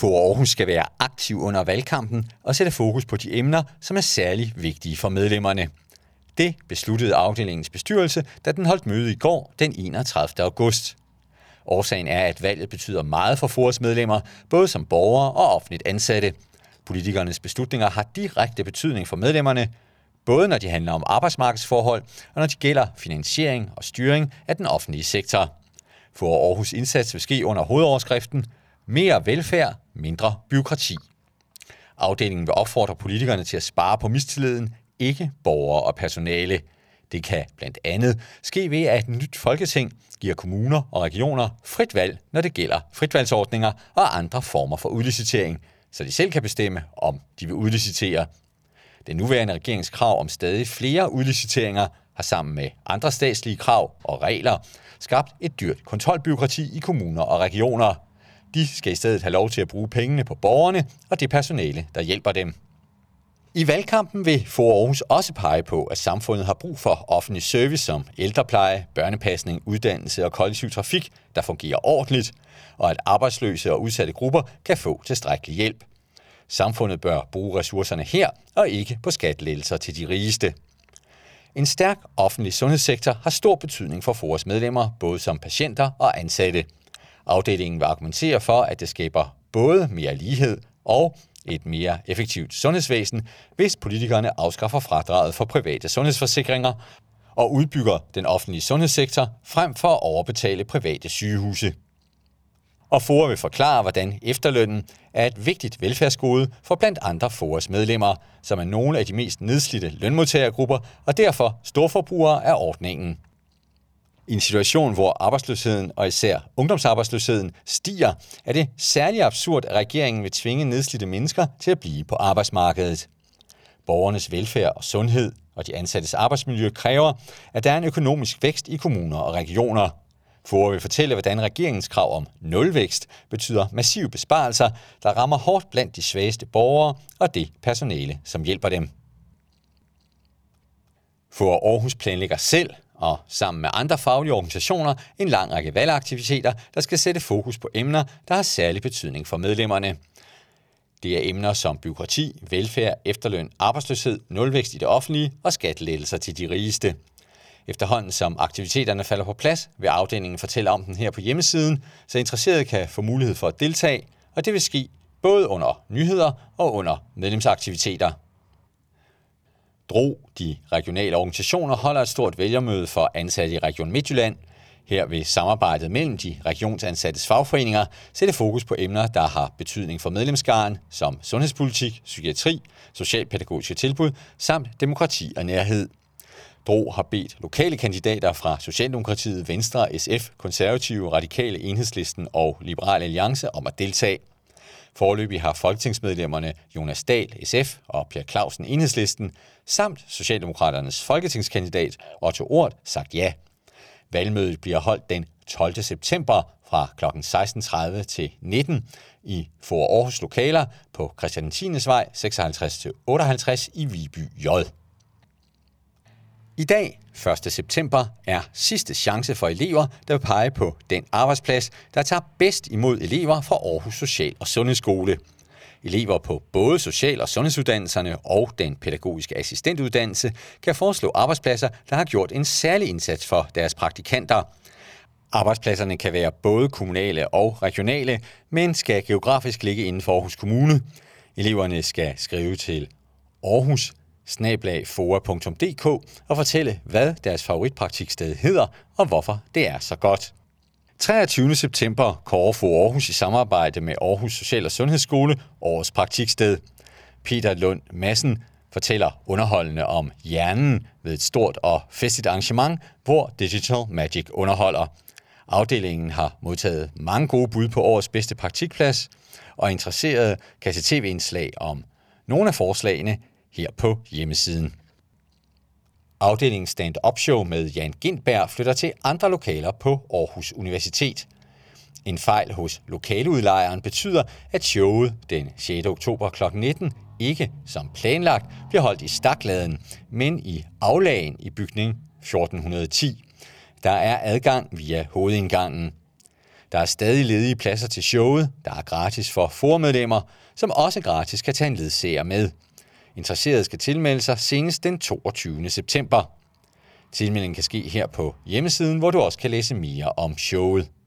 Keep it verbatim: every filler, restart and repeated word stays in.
For Aarhus skal være aktiv under valgkampen og sætte fokus på de emner, som er særlig vigtige for medlemmerne. Det besluttede afdelingens bestyrelse, da den holdt møde i går den enogtredivte august. Årsagen er, at valget betyder meget for F O A's medlemmer, både som borgere og offentligt ansatte. Politikernes beslutninger har direkte betydning for medlemmerne, både når de handler om arbejdsmarkedsforhold og når de gælder finansiering og styring af den offentlige sektor. For Aarhus indsats vil ske under hovedoverskriften mere velfærd, mindre byråkrati. Afdelingen vil opfordre politikerne til at spare på mistilliden, ikke borgere og personale. Det kan blandt andet ske ved, at et nyt folketing giver kommuner og regioner frit valg, når det gælder fritvalgsordninger og andre former for udlicitering, så de selv kan bestemme, om de vil udlicitere. Den nuværende regerings krav om stadig flere udliciteringer har sammen med andre statslige krav og regler skabt et dyrt kontrolbureaukrati i kommuner og regioner. De skal i stedet have lov til at bruge pengene på borgerne og det personale, der hjælper dem. I valgkampen vil For Aarhus også pege på, at samfundet har brug for offentlig service som ældrepleje, børnepasning, uddannelse og kollektiv trafik, der fungerer ordentligt, og at arbejdsløse og udsatte grupper kan få tilstrækkelig hjælp. Samfundet bør bruge ressourcerne her og ikke på skattelettelser til de rigeste. En stærk offentlig sundhedssektor har stor betydning for F O A's medlemmer, både som patienter og ansatte. Afdelingen vil argumentere for, at det skaber både mere lighed og et mere effektivt sundhedsvæsen, hvis politikerne afskaffer fradraget for private sundhedsforsikringer og udbygger den offentlige sundhedssektor frem for at overbetale private sygehuse. Og F O A vil forklare, hvordan efterlønnen er et vigtigt velfærdsgode for blandt andre F O A's medlemmer, som er nogle af de mest nedslidte lønmodtagergrupper og derfor storforbrugere af ordningen. I en situation, hvor arbejdsløsheden og især ungdomsarbejdsløsheden stiger, er det særlig absurd, at regeringen vil tvinge nedslidte mennesker til at blive på arbejdsmarkedet. Borgernes velfærd og sundhed og de ansattes arbejdsmiljø kræver, at der er en økonomisk vækst i kommuner og regioner. F O A vil fortælle, hvordan regeringens krav om nulvækst betyder massive besparelser, der rammer hårdt blandt de svageste borgere og det personale, som hjælper dem. F O A Aarhus planlægger selv og sammen med andre faglige organisationer en lang række valgaktiviteter, der skal sætte fokus på emner, der har særlig betydning for medlemmerne. Det er emner som bureaukrati, velfærd, efterløn, arbejdsløshed, nulvækst i det offentlige og skattelettelser til de rigeste. Efterhånden som aktiviteterne falder på plads, vil afdelingen fortælle om den her på hjemmesiden, så interesserede kan få mulighed for at deltage, og det vil ske både under nyheder og under medlemsaktiviteter. D R O, de regionale organisationer, holder et stort vælgermøde for ansatte i Region Midtjylland. Her vil samarbejdet mellem de regionsansattes fagforeninger sætte fokus på emner, der har betydning for medlemsskaren, som sundhedspolitik, psykiatri, socialpædagogiske tilbud samt demokrati og nærhed. D R O har bedt lokale kandidater fra Socialdemokratiet, Venstre, S F, Konservative, Radikale, Enhedslisten og Liberal Alliance om at deltage. Foreløbig har folketingsmedlemmerne Jonas Dahl, S F og Per Clausen, Enhedslisten, samt Socialdemokraternes folketingskandidat Otto Ort sagt ja. Valgmødet bliver holdt den tolvte september fra klokken seksten tredive til nitten i For Aarhus lokaler på Christian Tines Vej seksoghalvtreds til otteoghalvtreds i Viby J. I dag, første september, er sidste chance for elever, der vil pege på den arbejdsplads, der tager bedst imod elever fra Aarhus Social- og Sundhedsskole. Elever på både social- og sundhedsuddannelserne og den pædagogiske assistentuddannelse kan foreslå arbejdspladser, der har gjort en særlig indsats for deres praktikanter. Arbejdspladserne kan være både kommunale og regionale, men skal geografisk ligge inden for Aarhus Kommune. Eleverne skal skrive til Aarhus snabel-a foa punktum d k og fortælle, hvad deres favoritpraktiksted hedder og hvorfor det er så godt. treogtyvende september kårer For Aarhus i samarbejde med Aarhus Social- og Sundhedsskole årets praktiksted. Peter Lund Madsen fortæller underholdende om hjernen ved et stort og festligt arrangement, hvor Digital Magic underholder. Afdelingen har modtaget mange gode bud på årets bedste praktikplads, og interesserede kan se tv-indslag om nogle af forslagene her på hjemmesiden. Afdelingens stand-up show med Jan Gintberg flytter til andre lokaler på Aarhus Universitet. En fejl hos lokaleudlejeren betyder, at showet den sjette oktober klokken nitten ikke, som planlagt, bliver holdt i Stakladen, men i aflagen i bygning fjorten ti. Der er adgang via hovedindgangen. Der er stadig ledige pladser til showet, der er gratis for formedlemmer, som også gratis kan tage en ledsager med. Interesserede skal tilmelde sig senest den toogtyvende september. Tilmeldingen kan ske her på hjemmesiden, hvor du også kan læse mere om showet.